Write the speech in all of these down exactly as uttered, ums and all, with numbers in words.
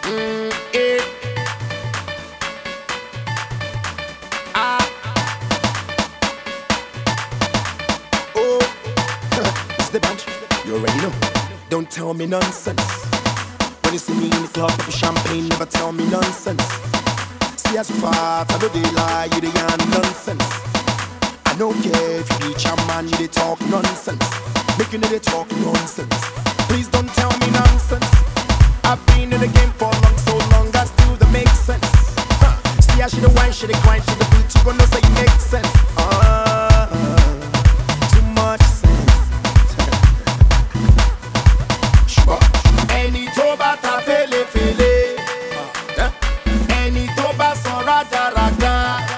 Mm, it. Ah. Oh. It's the bunch. You already know. Don't tell me nonsense. When you see me in the club, pop champagne, never tell me nonsense. See as you fart, I know they lie, you they yarn nonsense. I don't care if you reach a man, you they talk nonsense. Making it they talk nonsense. Please don't tell me nonsense. I've been in the game for long, so long, I still that makes sense. Huh. See how she the wine, she the grind to the beat, you gonna say it makes sense. Uh, too much sense. Ẹni tó bá ta fèlèfèlè, ẹni tó bá sọ rádaràda,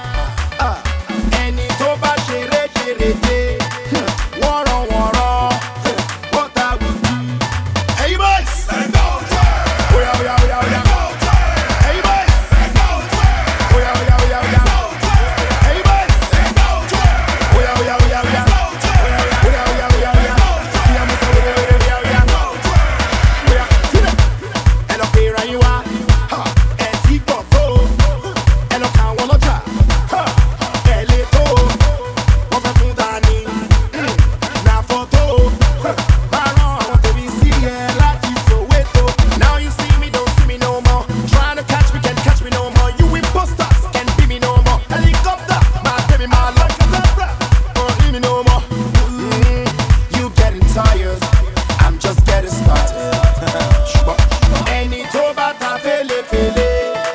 ẹni tó bá ṣe rédèrèdè, wọ́rọ̀wọ́rọ̀, what I will do. Hey boys! Oya oya oya oya. Hey boys! Oya oya oya oya. Hey boys! Oya oya oya oya. Oya oya oya oya. Oya musa oya oya oya oya. Oya sílẹ̀. Ẹ lọ pe ra yín wá. Ẹ ti gbọ̀ fó. Ẹ lọ ka àwọn ọlọ́jà. Ẹ lè tó. Wọ́n fẹ́ fún dání. Na fọ́tò. Bá rán àwọn tèmi sí ẹ láti Soweto. Now you see me, don't see me no more. Trying to catch me, can't catch me no more. You imposters can't be me no more. Helicopter, my baby, my love. Don't leave me no more. Mm, you getting tired? I'm just getting started. Ẹni tó bá ta fèlèfèlè,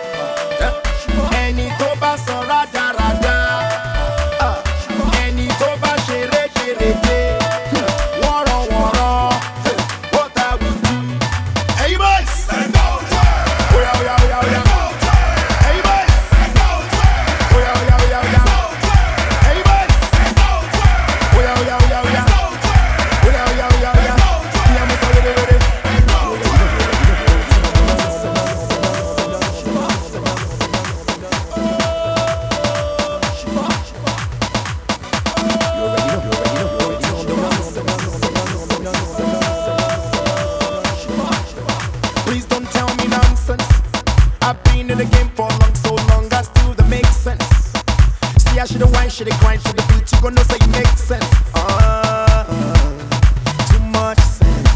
ẹni tó bá sọ rádaràda, ẹni tó bá ṣe rédèrèdè, wọ́rọ̀wọ́rọ̀, what I will do. Hey boys! Oya oya oya oya. Hey boys! Oya oya oya oya. Hey boys! Oya oya oya oya. Oya oya oya oya. Oya musa wele wele. Please don't tell me nonsense. I've been in the game for long, so long, I still that makes sense. See how she the wine, she the grind to the beat, you gonna say it makes sense. Uh, too much sense.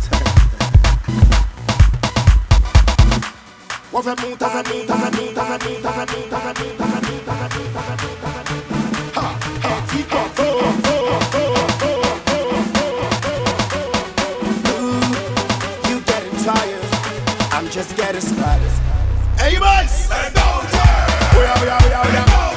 Wọ́n fẹ́ mú tani, tani, tani, tani, tani, tani, tani, tani. Ha! Ẹ ti gbọ̀ tó, tó, tó, tó, tó, tó. Ooh, you getting tired? I'm just getting started. Hey boys! Oya oya oya oya.